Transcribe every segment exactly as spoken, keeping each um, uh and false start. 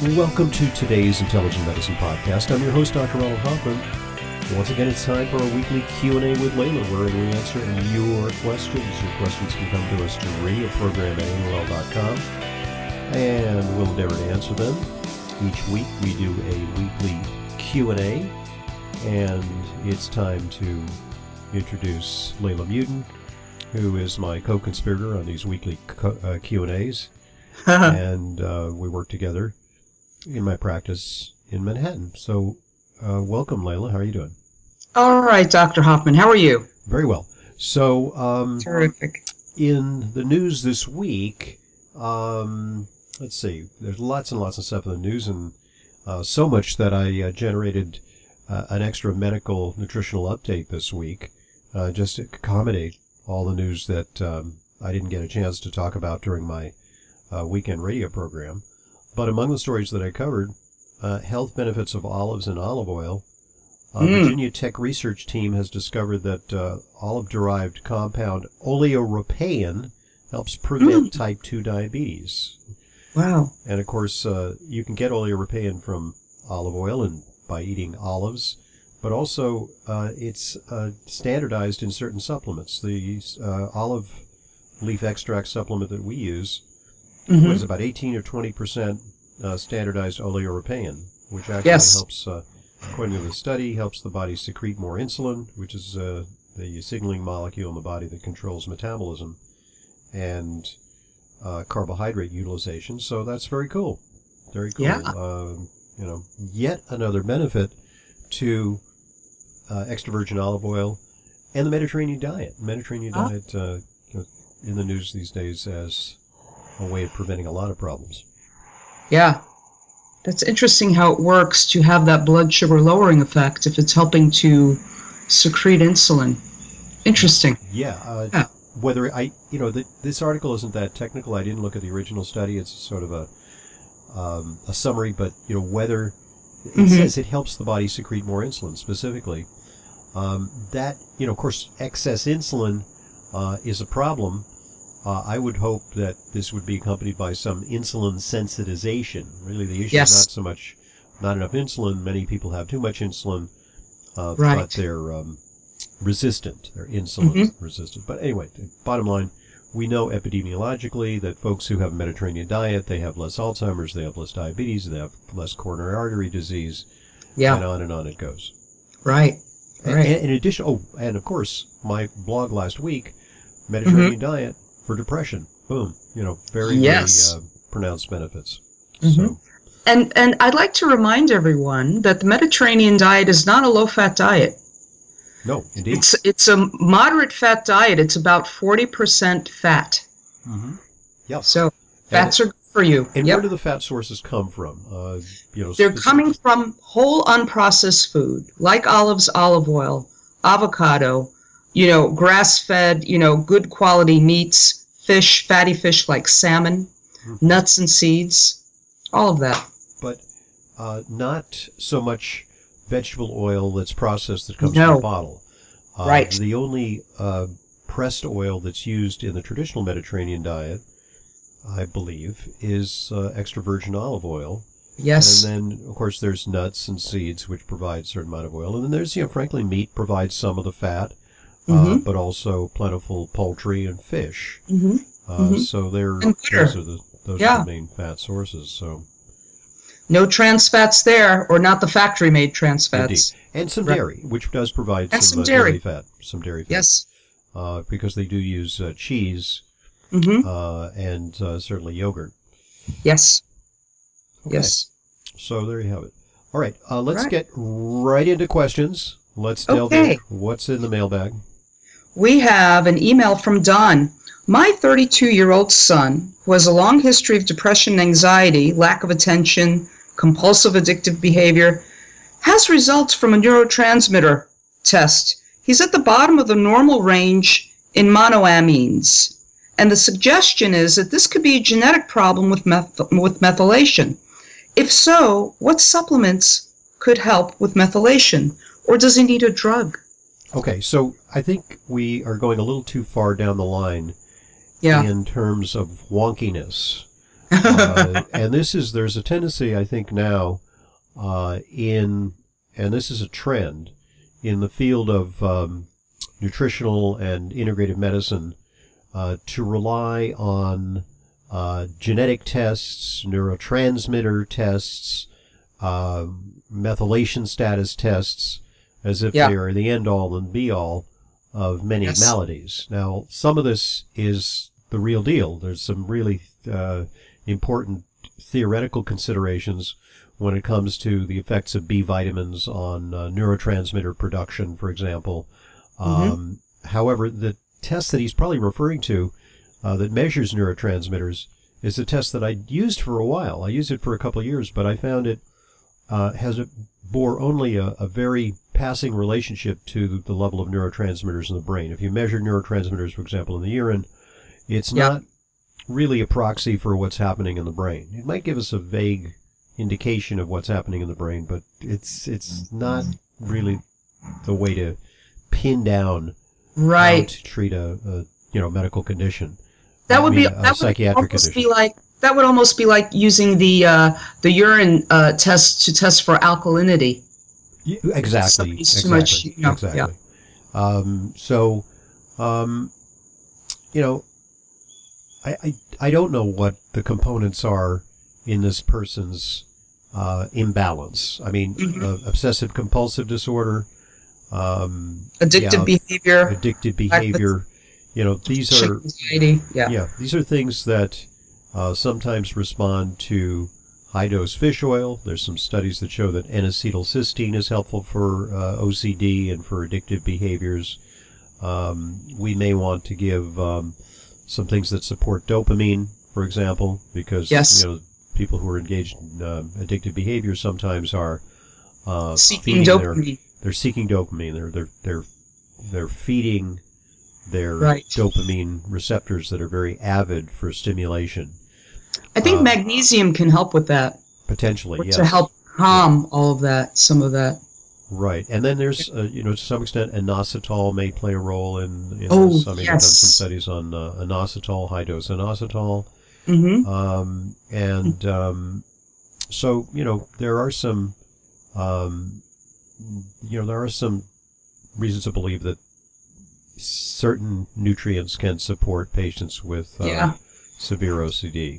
Welcome to today's Intelligent Medicine Podcast. I'm your host, Doctor Ronald Hoffman. Once again, it's time for our weekly Q and A with Layla, wherein we answer your questions. Your questions can come to us to radio program at A O L dot com, and we'll endeavor to answer them. Each week, we do a weekly Q and A, and it's time to introduce Layla Mutin, who is my co-conspirator on these weekly co- uh, Q and A's, and uh, we work together in my practice in Manhattan. So, uh, welcome, Layla. How are you doing? All right, Doctor Hoffman. How are you? Very well. So, um, terrific. In the news this week, um, let's see. There's lots and lots of stuff in the news, and uh, so much that I uh, generated uh, an extra medical nutritional update this week, uh, just to accommodate all the news that um, I didn't get a chance to talk about during my uh, weekend radio program. But among the stories that I covered, uh, health benefits of olives and olive oil. Uh, mm. Virginia Tech research team has discovered that uh, olive-derived compound oleuropein helps prevent mm. type two diabetes. Wow. And, of course, uh, you can get oleuropein from olive oil and by eating olives, but also uh, it's uh, standardized in certain supplements. The uh, olive leaf extract supplement that we use mm-hmm. is about eighteen or twenty percent uh, standardized oleuropein, which actually yes. helps, uh, according to the study, helps the body secrete more insulin, which is uh, the signaling molecule in the body that controls metabolism and uh, carbohydrate utilization. So that's very cool. Very cool. Yeah. Uh, you know, yet another benefit to uh, extra virgin olive oil and the Mediterranean diet. Mediterranean oh. diet uh, in the news these days as a way of preventing a lot of problems. Yeah. That's interesting how it works to have that blood sugar lowering effect if it's helping to secrete insulin. Interesting. Yeah. Uh, yeah. Whether I, you know, the, this article isn't that technical. I didn't look at the original study. It's sort of a um, a summary, but, you know, whether it mm-hmm. says it helps the body secrete more insulin specifically. Um, that, you know, of course, excess insulin uh, is a problem. Uh, I would hope that this would be accompanied by some insulin sensitization. Really, the issue yes. is not so much not enough insulin. Many people have too much insulin, uh, right. but they're um, resistant. They're insulin mm-hmm. resistant. But anyway, bottom line, we know epidemiologically that folks who have a Mediterranean diet, they have less Alzheimer's, they have less diabetes, they have less coronary artery disease, yeah. and on and on it goes. Right. And, right. and in addition, oh, and of course, my blog last week, Mediterranean mm-hmm. diet for depression. Boom. You know, very, yes. very uh, pronounced benefits. Mm-hmm. So. And and I'd like to remind everyone that the Mediterranean diet is not a low-fat diet. No, indeed. It's it's a moderate fat diet. It's about forty percent fat. Mm-hmm. Yep. So fats and, are good for you. And yep. where do the fat sources come from? Uh, you know, They're specific- coming from whole unprocessed food, like olives, olive oil, avocado, you know, grass-fed, you know, good quality meats, fish, fatty fish like salmon, mm-hmm. nuts and seeds, all of that. But uh, not so much vegetable oil that's processed that comes no. from a bottle. Uh, right. The only uh, pressed oil that's used in the traditional Mediterranean diet, I believe, is uh, extra virgin olive oil. Yes. And then, of course, there's nuts and seeds, which provide a certain amount of oil. And then there's, you know, frankly, meat provides some of the fat, mm-hmm. uh, but also plentiful poultry and fish. Mm-hmm. Uh, mm-hmm. So they're, and butter. those are the those yeah. are the main fat sources. So. No trans fats there, or not the factory-made trans fats. Indeed. And some right. dairy, which does provide and some, some uh, dairy. dairy fat. Some dairy fat. Yes. Uh, because they do use uh, cheese mm-hmm. uh, and uh, certainly yogurt. Yes. Okay. Yes. So there you have it. All right, uh, let's right. get right into questions. Let's delve okay. in. What's in the mailbag? We have an email from Don. My thirty-two-year-old son, who has a long history of depression and anxiety, lack of attention, compulsive addictive behavior, has results from a neurotransmitter test. He's at the bottom of the normal range in monoamines. And the suggestion is that this could be a genetic problem with meth- with methylation. If so, what supplements could help with methylation? Or does he need a drug? Okay, so I think we are going a little too far down the line yeah. in terms of wonkiness. uh, and this is, there's a tendency, I think, now uh, in, and this is a trend, in the field of um, nutritional and integrative medicine uh, to rely on uh, genetic tests, neurotransmitter tests, uh, methylation status tests, as if Yeah. they are the end-all and be-all of many Yes. maladies. Now, some of this is the real deal. There's some really uh, important theoretical considerations when it comes to the effects of B vitamins on uh, neurotransmitter production, for example. Mm-hmm. Um, however, the test that he's probably referring to uh, that measures neurotransmitters is a test that I used for a while. I used it for a couple of years, but I found it uh, has a, bore only a, a very passing relationship to the level of neurotransmitters in the brain. If you measure neurotransmitters, for example, in the urine, it's Yeah. not really a proxy for what's happening in the brain. It might give us a vague indication of what's happening in the brain, but it's it's not really the way to pin down how Right. to treat a, a you know medical condition. That I would mean, be a that would psychiatric almost condition. be like that would almost be like using the uh, the urine uh, test to test for alkalinity. Yeah, exactly. Somebody's Exactly. too much, you know, exactly. yeah. Um, so, um, you know, I, I I don't know what the components are in this person's uh, imbalance. I mean, Mhm. uh, obsessive compulsive disorder, um, Addictive yeah, behavior, addictive behavior. You know, these are anxiety. Yeah. yeah, these are things that uh, sometimes respond to high-dose fish oil. There's some studies that show that N-acetylcysteine is helpful for uh, O C D and for addictive behaviors. Um, we may want to give um, some things that support dopamine, for example, because Yes. you know people who are engaged in uh, addictive behavior sometimes are uh, Seeking feeding dopamine. Their, they're seeking dopamine. They're they're they're they're feeding their Right. dopamine receptors that are very avid for stimulation. I think Um, magnesium can help with that, Potentially, or yes. to help calm all of that, some of that. Right. And then there's, uh, you know, to some extent, inositol may play a role in, in Oh, this. I mean, I've done yes. some studies on uh, inositol, high-dose inositol. Mm-hmm. Um, and um, so, you know, there are some, um, you know, there are some reasons to believe that certain nutrients can support patients with uh, Yeah. severe O C D.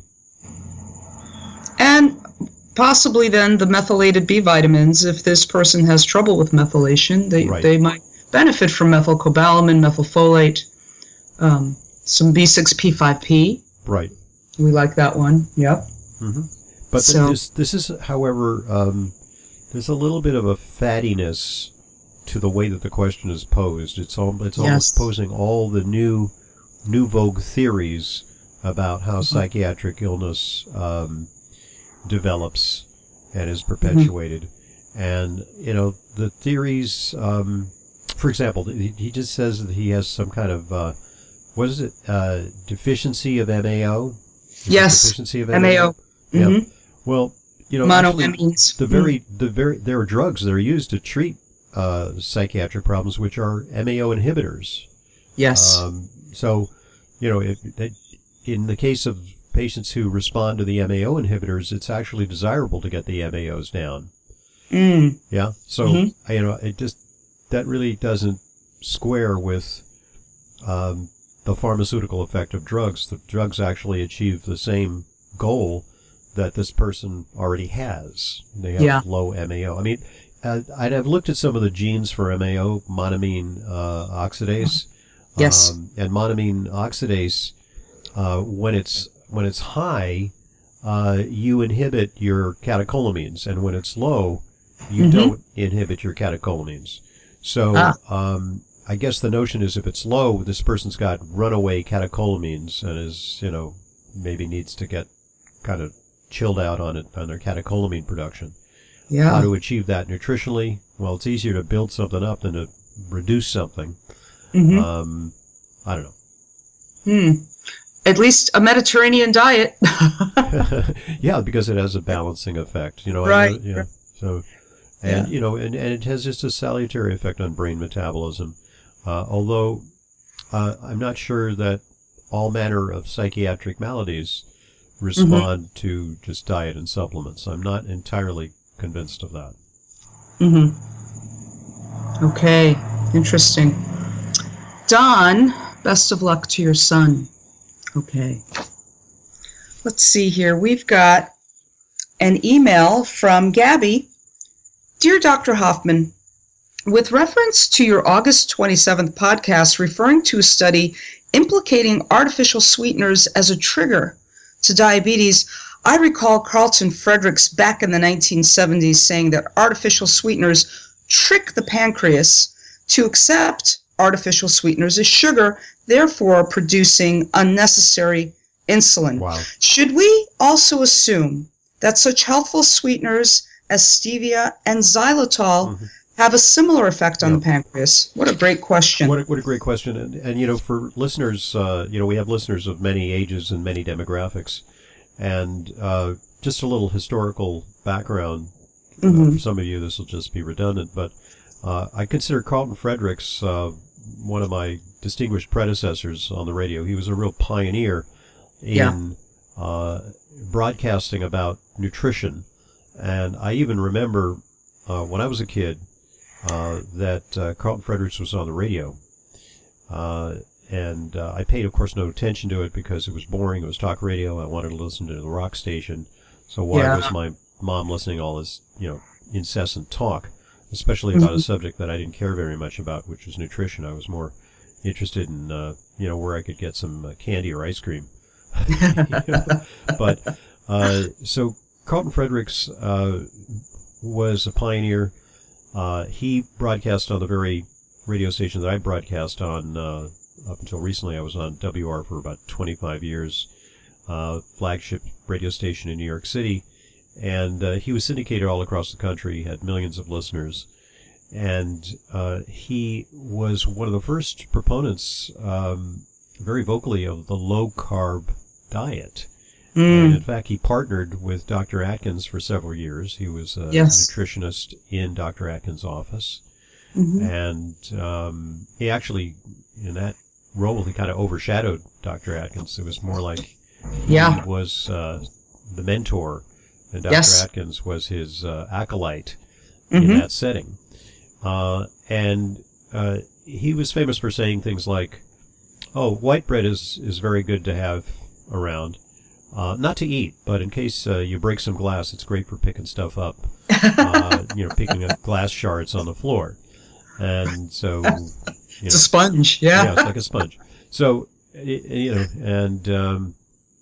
And possibly then the methylated B vitamins, if this person has trouble with methylation, they, Right. they might benefit from methylcobalamin, methylfolate, um, some B six P five P. Right. We like that one. Yep. Mm-hmm. But th- So- this, this is, however, um, there's a little bit of a fattiness to the way that the question is posed. It's al- it's Yes. almost posing all the new new vogue theories about how Mhm. psychiatric illness um, develops and is perpetuated. And, you know, the theories, um, for example, he, he just says that he has some kind of, uh, what is it, uh, deficiency of M A O? Is it Yes, Deficiency of M A O. Yeah. Mhm. Well, you know, actually, Monoamines. the very, the very, there are drugs that are used to treat uh, psychiatric problems, which are M A O inhibitors. Yes. Um, so, you know, if, in the case of patients who respond to the M A O inhibitors, it's actually desirable to get the M A Os down. Mm. Yeah. So, Mhm. you know, it just, that really doesn't square with um, the pharmaceutical effect of drugs. The drugs actually achieve the same goal that this person already has. They have Yeah. low M A O. I mean, uh, I'd have looked at some of the genes for M A O, monoamine uh, oxidase. Yes. Um, and monoamine oxidase, uh, when it's when it's high, uh, you inhibit your catecholamines, and when it's low, you Mhm. don't inhibit your catecholamines. So, Ah. um, I guess the notion is if it's low, this person's got runaway catecholamines and is, you know, maybe needs to get kind of chilled out on it on their catecholamine production. How Yeah. to achieve that nutritionally? Well, it's easier to build something up than to reduce something. hmm Um, I don't know. Hmm. At least a Mediterranean diet. Yeah, because it has a balancing effect, you know. I Right. know- yeah. So, and Yeah. you know, and, and it has just a salutary effect on brain metabolism. Uh, although uh, I'm not sure that all manner of psychiatric maladies respond mm-hmm. to just diet and supplements. I'm not entirely convinced of that. Mm-hmm. Okay, interesting. Don, best of luck to your son. Okay. Let's see here. We've got an email from Gabby. Dear Doctor Hoffman, with reference to your August twenty-seventh podcast referring to a study implicating artificial sweeteners as a trigger to diabetes, I recall Carlton Fredericks back in the nineteen seventies saying that artificial sweeteners trick the pancreas to accept artificial sweeteners as sugar, therefore producing unnecessary insulin. Wow. Should we also assume that such healthful sweeteners as stevia and xylitol mm-hmm. have a similar effect on yep. the pancreas? What a great question. What a, what a great question. And, and, you know, for listeners, uh, you know, we have listeners of many ages and many demographics. And uh, just a little historical background. Mm-hmm. Uh, for some of you, this will just be redundant, but uh, I consider Carlton Fredericks uh, one of my distinguished predecessors on the radio. He was a real pioneer in yeah. uh, broadcasting about nutrition. And I even remember uh, when I was a kid uh, that uh, Carlton Fredericks was on the radio. Uh, and uh, I paid, of course, no attention to it because it was boring. It was talk radio. I wanted to listen to the rock station. So why yeah. was my mom listening to all this, you know, incessant talk, especially about mm-hmm. a subject that I didn't care very much about, which was nutrition. I was more interested in, uh, you know, where I could get some uh, candy or ice cream. You know? But uh, so Carlton Fredericks uh, was a pioneer. Uh, he broadcast on the very radio station that I broadcast on. Uh, up until recently, I was on W R for about twenty-five years, uh, flagship radio station in New York City. And uh, he was syndicated all across the country, had millions of listeners. And uh, he was one of the first proponents, um, very vocally, of the low-carb diet. Mm. And in fact, he partnered with Doctor Atkins for several years. He was a yes. nutritionist in Doctor Atkins' office. Mm-hmm. And um, he actually, in that role, he kind of overshadowed Doctor Atkins. It was more like he yeah. was uh, the mentor. And Doctor Yes. Atkins was his uh, acolyte mm-hmm. in that setting. Uh, and uh, he was famous for saying things like, oh, white bread is, is very good to have around. Uh, not to eat, but in case uh, you break some glass, it's great for picking stuff up. uh, you know, picking up glass shards on the floor. And so... You know, it's a sponge, yeah. Yeah, it's like a sponge. So, you know, and um,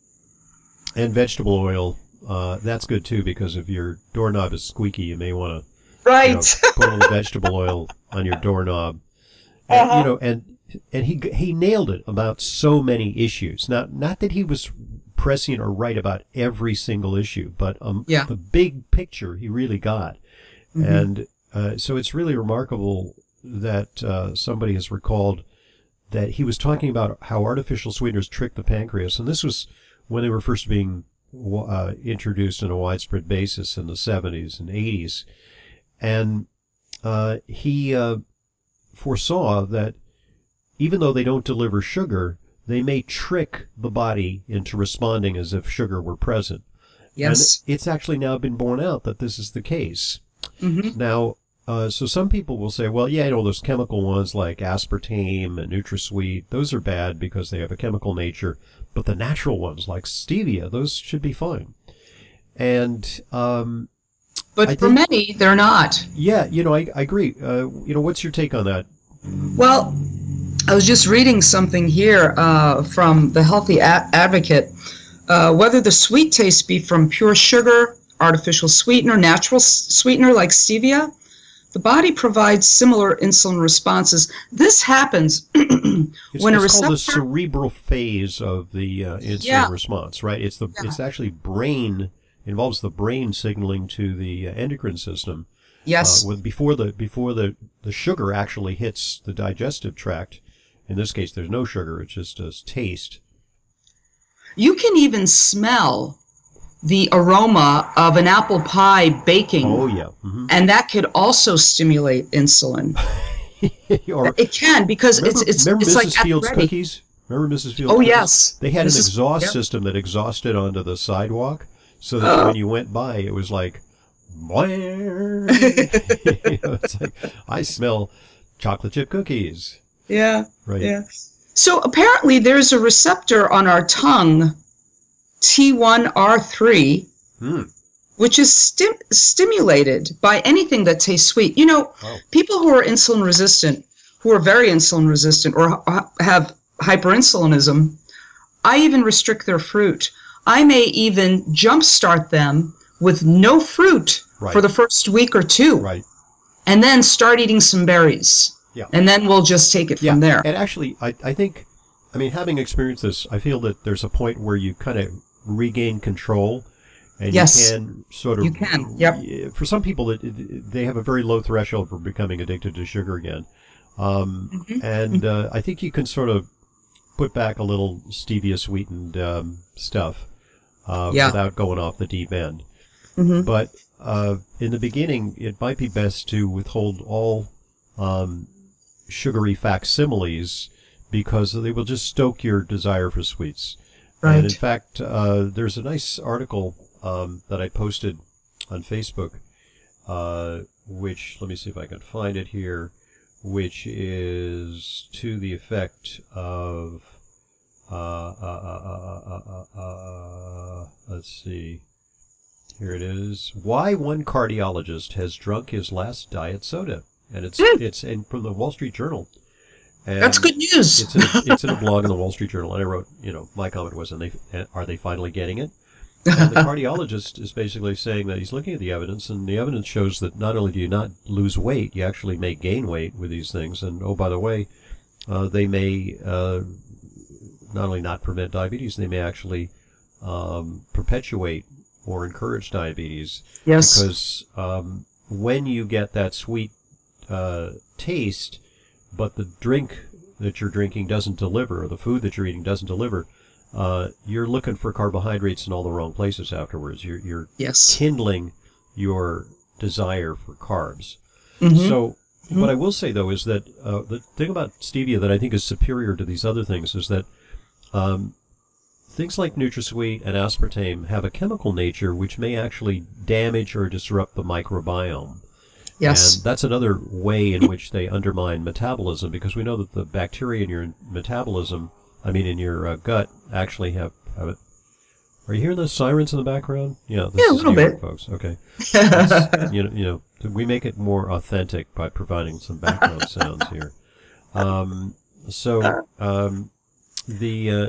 and vegetable oil... Uh, that's good too, because if your doorknob is squeaky, you may want to right. you know, put a little vegetable oil on your doorknob. And, uh-huh. You know, and and he he nailed it about so many issues. Not not that he was prescient or right about every single issue, but um, yeah. the big picture he really got. Mm-hmm. And uh, so it's really remarkable that uh, somebody has recalled that he was talking about how artificial sweeteners trick the pancreas, and this was when they were first being Uh, introduced on a widespread basis in the seventies and eighties. And uh, he uh, foresaw that even though they don't deliver sugar, they may trick the body into responding as if sugar were present. Yes. And it's actually now been borne out that this is the case. Mm-hmm. Now, uh, so some people will say, well, yeah, you know, those chemical ones like aspartame and NutraSweet, those are bad because they have a chemical nature. But the natural ones, like stevia, those should be fine. And um, but I for think, many, they're not. Yeah, you know, I, I agree. Uh, you know, what's your take on that? Well, I was just reading something here uh, from the Healthy A- Advocate. Uh, whether the sweet taste be from pure sugar, artificial sweetener, natural s- sweetener like stevia, the body provides similar insulin responses. This happens it's, when it's a receptor... called the cerebral phase of the uh, insulin yeah. response, right? It's the yeah. it's actually brain, involves the brain signaling to the uh, endocrine system. Yes. Uh, with, before the before the, the sugar actually hits the digestive tract. In this case, there's no sugar. It's just a taste. You can even smell the aroma of an apple pie baking. Oh, yeah. Mm-hmm. And that could also stimulate insulin. or, it can, because remember, it's it's remember it's Missus like Fields ready. cookies? Remember Missus Fields Oh, Cookies? yes. They had Missus an exhaust Yep. system that exhausted onto the sidewalk, so that Oh. when you went by, it was like, you know, it's like, I smell chocolate chip cookies. Yeah. Right. Yeah. So apparently there's a receptor on our tongue, T one R three, Hmm. which is stim- stimulated by anything that tastes sweet. You know, Wow. people who are insulin resistant, who are very insulin resistant or ha- have hyperinsulinism, I even restrict their fruit. I may even jumpstart them with no fruit Right. for the first week or two, Right. and then start eating some berries. Yeah. And then we'll just take it Yeah. from there. And actually, I, I think, I mean, having experienced this, I feel that there's a point where you kind of regain control. And Yes. you can sort of. You can, yep. For some people, it, it, they have a very low threshold for becoming addicted to sugar again. Um, Mhm. And uh, I think you can sort of put back a little stevia sweetened um, stuff uh, Yeah. without going off the deep end. Mhm. But uh, in the beginning, it might be best to withhold all um, sugary facsimiles because they will just stoke your desire for sweets. Right. And in fact, uh, there's a nice article um, that I posted on Facebook, uh, which, let me see if I can find it here, which is to the effect of, uh, uh, uh, uh, uh, uh, uh, let's see, here it is, Why One Cardiologist Has Drunk His Last Diet Soda. And it's, Mm. it's in, from the Wall Street Journal. And That's good news. It's in, a, it's in a blog in the Wall Street Journal, and I wrote, you know, my comment was, and they, are they finally getting it? And the cardiologist is basically saying that he's looking at the evidence, and the evidence shows that not only do you not lose weight, you actually may gain weight with these things. And, oh, by the way, uh, they may uh, not only not prevent diabetes, they may actually um, perpetuate or encourage diabetes. Yes. Because um, when you get that sweet uh, taste, but the drink that you're drinking doesn't deliver, or the food that you're eating doesn't deliver, uh, you're looking for carbohydrates in all the wrong places afterwards. You're, you're Yes. kindling your desire for carbs. Mhm. So what I will say, though, is that uh, the thing about stevia that I think is superior to these other things is that um, things like NutraSweet and aspartame have a chemical nature which may actually damage or disrupt the microbiome. Yes. And that's another way in which they undermine metabolism, because we know that the bacteria in your metabolism, I mean in your uh, gut, actually have, have it. Are you hearing those sirens in the background? Yeah, this Yeah, a is little New York, bit. folks. Okay. It's, you know, you know, we make it more authentic by providing some background sounds here. Um, so um, the uh,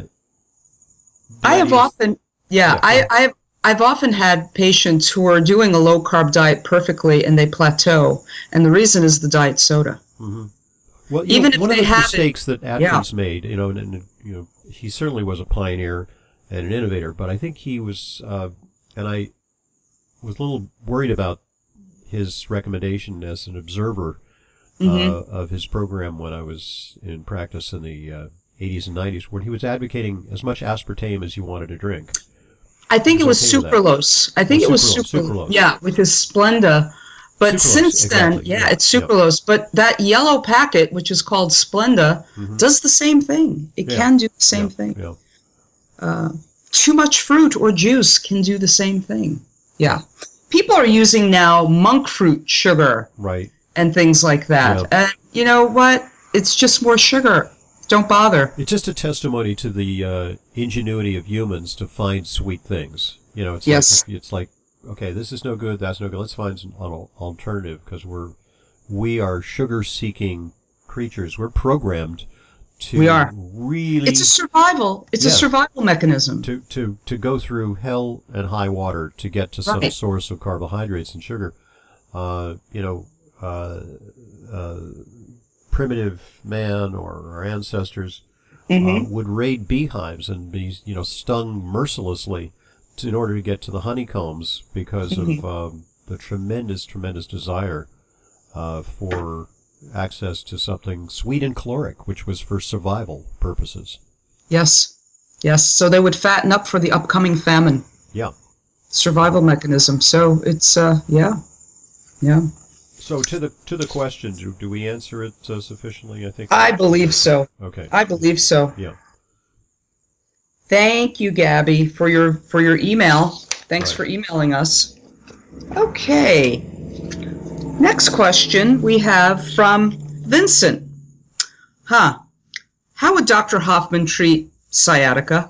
I have the ideas- often, yeah, Yeah, I, go I've, I've often had patients who are doing a low carb diet perfectly and they plateau, and the reason is the diet soda. Mhm. Well, you Even know, if one of they the have it- mistakes that Atkins made, you know, and, and you know, he certainly was a pioneer and an innovator, but I think he was, uh, and I was a little worried about his recommendation as an observer uh, Mhm. of his program when I was in practice in the uh, eighties and nineties, where he was advocating as much aspartame as you wanted to drink. I think it was okay with that. sucralose. I think Oh, it was sucralose, sucralose. sucralose. Yeah, with his Splenda. But Sucralose, since then, exactly, yeah, yeah, it's yeah. sucralose. But that yellow packet, which is called Splenda, Mhm. does the same thing. It Yeah. can do the same Yeah, thing. yeah. Uh, too much fruit or juice can do the same thing. Yeah. People are using now monk fruit sugar Right. and things like that. Yeah. And you know what? It's just more sugar. Don't bother. It's just a testimony to the uh, ingenuity of humans to find sweet things. You know, it's Yes. like, it's like, okay, this is no good, that's no good. Let's find an al- alternative, because we're we are sugar-seeking creatures. We're programmed to We are. really It's a survival. It's a Yeah. survival mechanism. to, to to go through hell and high water to get to some Right. source of carbohydrates and sugar. Uh, you know, uh, uh, primitive man or our ancestors Mhm. uh, would raid beehives and be, you know, stung mercilessly to, in order to get to the honeycombs because of um, the tremendous, tremendous desire uh, for access to something sweet and caloric, which was for survival purposes. Yes. Yes. So they would fatten up for the upcoming famine. Yeah. Survival mechanism. So it's, uh, yeah. Yeah. So to the to the question, do, do we answer it uh, sufficiently? I think. I believe so. Okay. I believe so. Yeah. Thank you, Gabby, for your for your email. Thanks Right. for emailing us. Okay. Next question we have from Vincent. Huh. How would Doctor Hoffman treat sciatica?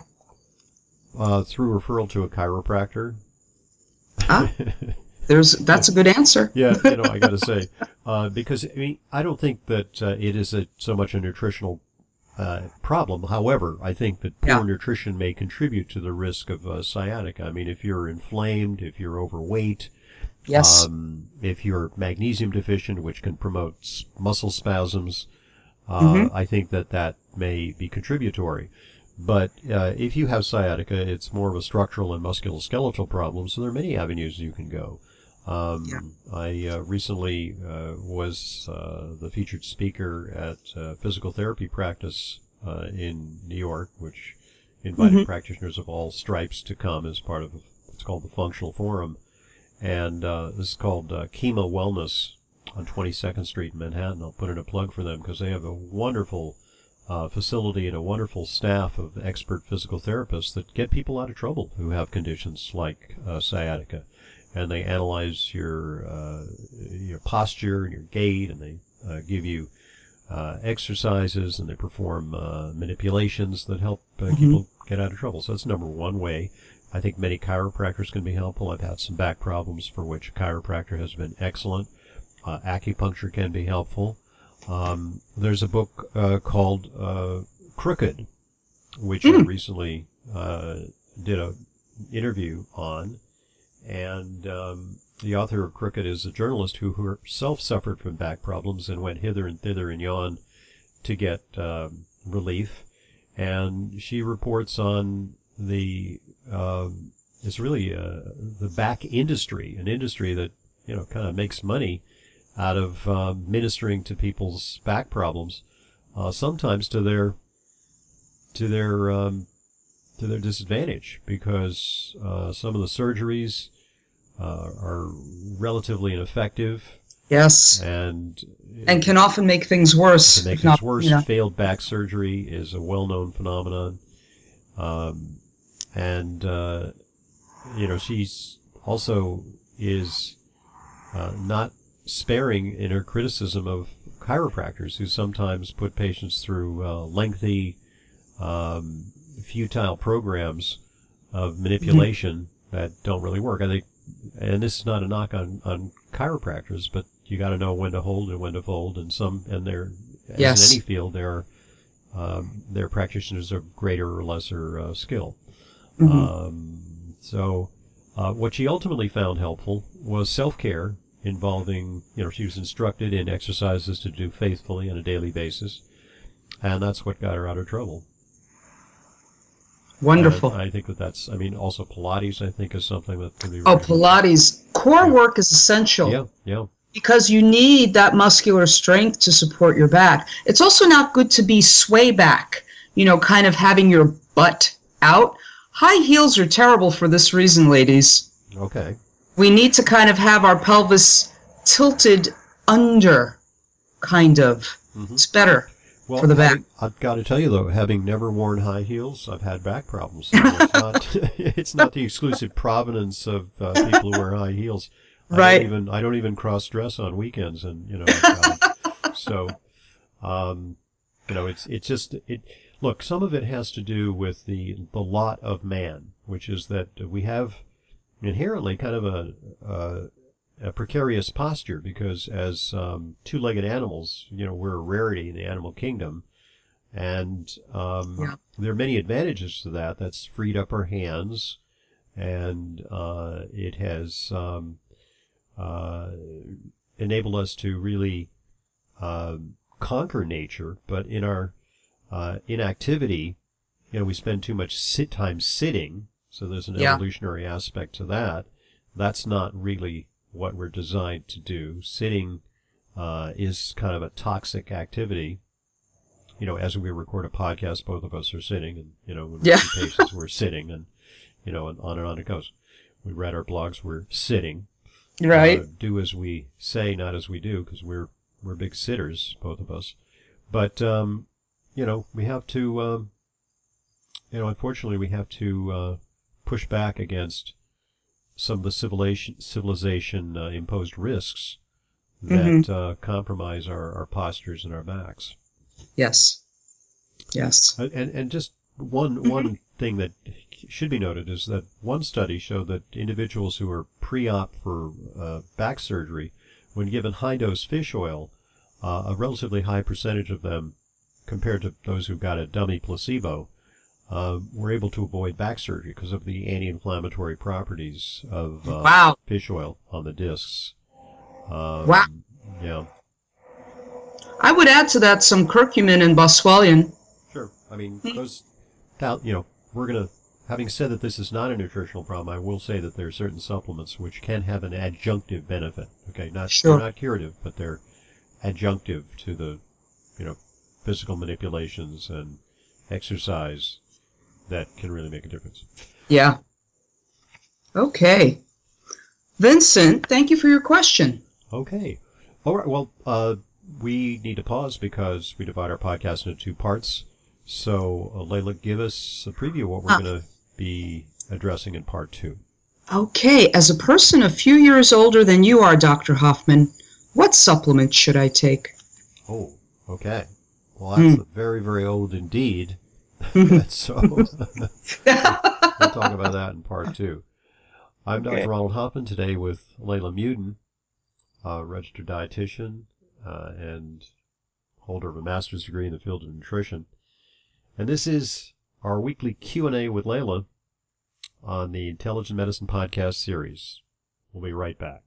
Uh, through referral to a chiropractor. Ah, there's that's a good answer. Yeah, you know, I got to say, uh, because I mean, I don't think that uh, it is a, so much a nutritional uh, problem. However, I think that poor Yeah. nutrition may contribute to the risk of uh, sciatica. I mean, if you're inflamed, if you're overweight, Yes. um, if you're magnesium deficient, which can promote s- muscle spasms, uh, Mhm. I think that that may be contributory. But uh, if you have sciatica, it's more of a structural and musculoskeletal problem, so there are many avenues you can go. Um, Yeah. I uh, recently uh, was uh, the featured speaker at uh, physical therapy practice uh, in New York, which invited Mhm. practitioners of all stripes to come as part of what's called the Functional Forum. And uh, this is called uh, Chemo Wellness on twenty-second Street in Manhattan. I'll put in a plug for them because they have a wonderful uh, facility and a wonderful staff of expert physical therapists that get people out of trouble who have conditions like uh, sciatica. And they analyze your uh, your posture and your gait, and they uh, give you uh, exercises, and they perform uh, manipulations that help uh, Mhm. people get out of trouble. So that's number one way. I think many chiropractors can be helpful. I've had some back problems for which a chiropractor has been excellent. Uh, acupuncture can be helpful. Um, there's a book uh, called uh, Crooked, which I Mm. recently uh, did a interview on. And um, the author of Crooked is a journalist who herself suffered from back problems and went hither and thither and yon to get um, relief. And she reports on the um, it's really uh, the back industry, an industry that you know kind of makes money out of uh, ministering to people's back problems, uh, sometimes to their to their um, to their disadvantage, because uh, some of the surgeries uh, are relatively ineffective Yes. and And can often make things worse. to make if things not, worse. you know. Failed back surgery is a well-known phenomenon. Um, and, uh, you know, she's also is uh, not sparing in her criticism of chiropractors who sometimes put patients through uh, lengthy, um, futile programs of manipulation mm-hmm. that don't really work. I think, and this is not a knock on, on chiropractors, but you got to know when to hold and when to fold. And some, and they're, as Yes. in any field, there are um, there are practitioners of greater or lesser uh, skill. Mhm. Um, so, uh, what she ultimately found helpful was self-care involving, you know, she was instructed in exercises to do faithfully on a daily basis, and that's what got her out of trouble. Wonderful. And I think that that's, I mean, also Pilates, I think, is something that can be Oh, very Pilates. Core Yeah. work is essential. Yeah, yeah. Because you need that muscular strength to support your back. It's also not good to be sway back, you know, kind of having your butt out. High heels are terrible for this reason, ladies. Okay. We need to kind of have our pelvis tilted under, kind of. Mm-hmm. It's better Well, for the back. having, I've got to tell you, though, having never worn high heels, I've had back problems. So it's not it's not the exclusive provenance of uh, people who wear high heels. I Right. Don't even, I don't even cross dress on weekends, and you know. uh, so, um, you know, it's it's just it. Look, some of it has to do with the the lot of man, which is that we have inherently kind of a a, a precarious posture, because as um, two-legged animals, you know, we're a rarity in the animal kingdom, and um, Yeah. there are many advantages to that. That's freed up our hands, and uh, it has um, uh, enabled us to really uh, conquer nature. But in our uh, inactivity, you know, we spend too much sit time sitting, so there's an Yeah. evolutionary aspect to that. That's not really what we're designed to do. Sitting uh, is kind of a toxic activity. You know, as we record a podcast, both of us are sitting, and, you know, when we Yeah. see patients, we're sitting, and, you know, and on and on it goes. We read our blogs, we're sitting. Right. Uh, do as we say, not as we do, because we're, we're big sitters, both of us. But, um, you know, we have to, um, you know, unfortunately, we have to uh, push back against some of the civilization civilization uh, imposed risks that Mm-hmm. uh, compromise our, our postures and our backs. Yes. Yes. Uh, And and just one Mm-hmm. one thing that should be noted is that one study showed that individuals who were pre-op for uh, back surgery, when given high-dose fish oil, uh, a relatively high percentage of them, compared to those who got a dummy placebo, uh, were able to avoid back surgery because of the anti-inflammatory properties of uh, Wow. fish oil on the discs. Um, Wow. Yeah. I would add to that some curcumin and boswellian. Sure. I mean, those, you know, we're going to, having said that this is not a nutritional problem, I will say that there are certain supplements which can have an adjunctive benefit. Okay, not Sure. they're not curative, but they're adjunctive to the, you know, physical manipulations and exercise that can really make a difference. Yeah. Okay. Vincent, thank you for your question. Okay. All right. Well, uh, we need to pause because we divide our podcast into two parts. So, uh, Layla, give us a preview of what we're Ah. going to be addressing in part two. Okay, as a person a few years older than you are, Doctor Hoffman, what supplements should I take? Oh, okay. Well, that's Hmm. very, very old indeed. So, we'll talk about that in part two. I'm Okay. Doctor Ronald Hoffman, today with Layla Muden, a registered dietitian uh, and holder of a master's degree in the field of nutrition. And this is our weekly Q and A with Layla on the Intelligent Medicine Podcast series. We'll be right back.